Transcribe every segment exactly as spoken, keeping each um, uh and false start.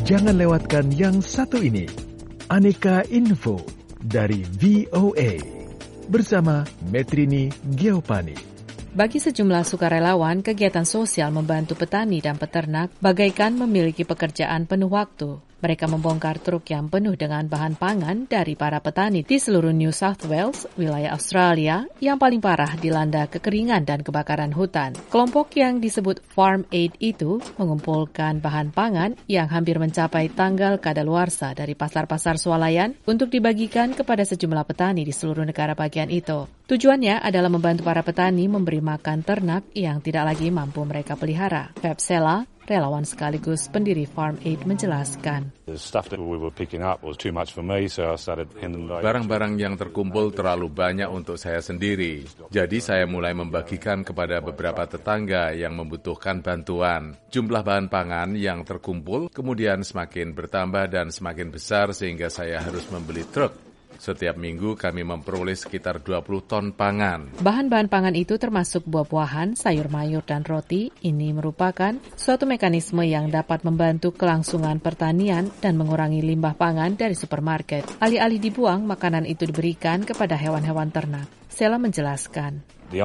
Jangan lewatkan yang satu ini. Aneka Info dari V O A bersama Metrini Giovanni. Bagi sejumlah sukarelawan, kegiatan sosial membantu petani dan peternak bagaikan memiliki pekerjaan penuh waktu. Mereka membongkar truk yang penuh dengan bahan pangan dari para petani di seluruh New South Wales, wilayah Australia, yang paling parah dilanda kekeringan dan kebakaran hutan. Kelompok yang disebut Farm Aid itu mengumpulkan bahan pangan yang hampir mencapai tanggal kadaluarsa dari pasar-pasar swalayan untuk dibagikan kepada sejumlah petani di seluruh negara bagian itu. Tujuannya adalah membantu para petani memberi makan ternak yang tidak lagi mampu mereka pelihara. Feb Sela, relawan sekaligus pendiri Farm Aid, menjelaskan. Barang-barang yang terkumpul terlalu banyak untuk saya sendiri. Jadi saya mulai membagikan kepada beberapa tetangga yang membutuhkan bantuan. Jumlah bahan pangan yang terkumpul kemudian semakin bertambah dan semakin besar sehingga saya harus membeli truk. Setiap minggu kami memperoleh sekitar dua puluh ton pangan. Bahan-bahan pangan itu termasuk buah-buahan, sayur mayur, dan roti. Ini merupakan suatu mekanisme yang dapat membantu kelangsungan pertanian dan mengurangi limbah pangan dari supermarket. Alih-alih dibuang, makanan itu diberikan kepada hewan-hewan ternak. Sela menjelaskan.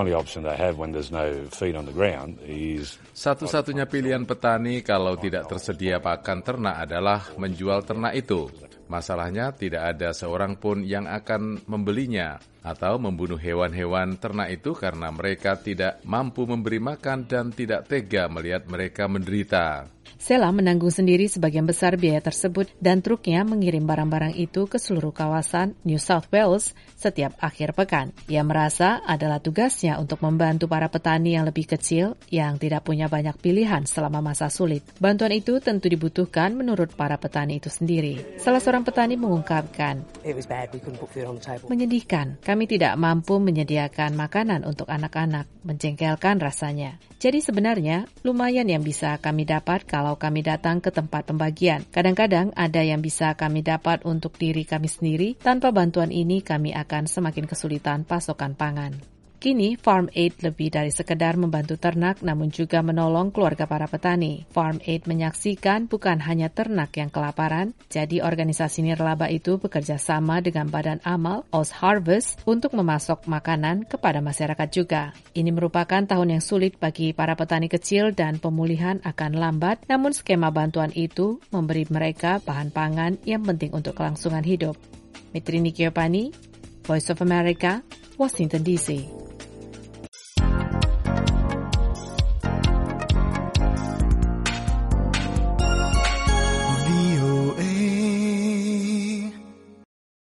Satu-satunya pilihan petani kalau tidak tersedia pakan ternak adalah menjual ternak itu. Masalahnya tidak ada seorang pun yang akan membelinya atau membunuh hewan-hewan ternak itu karena mereka tidak mampu memberi makan dan tidak tega melihat mereka menderita. Sela menanggung sendiri sebagian besar biaya tersebut dan truknya mengirim barang-barang itu ke seluruh kawasan New South Wales setiap akhir pekan. Ia merasa adalah tugasnya untuk membantu para petani yang lebih kecil yang tidak punya banyak pilihan selama masa sulit. Bantuan itu tentu dibutuhkan menurut para petani itu sendiri. Salah seorang petani mengungkapkan, menyedihkan, kami tidak mampu menyediakan makanan untuk anak-anak, menjengkelkan rasanya. Jadi sebenarnya lumayan yang bisa kami dapat kalau kami datang ke tempat pembagian. Kadang-kadang ada yang bisa kami dapat untuk diri kami sendiri. Tanpa bantuan ini kami akan semakin kesulitan pasokan pangan. Kini, Farm Aid lebih dari sekedar membantu ternak, namun juga menolong keluarga para petani. Farm Aid menyaksikan bukan hanya ternak yang kelaparan, jadi organisasi nirlaba itu bekerja sama dengan Badan Amal, Oz Harvest, untuk memasok makanan kepada masyarakat juga. Ini merupakan tahun yang sulit bagi para petani kecil dan pemulihan akan lambat, namun skema bantuan itu memberi mereka bahan pangan yang penting untuk kelangsungan hidup. Metrini Giovanni, Voice of America, Washington D C.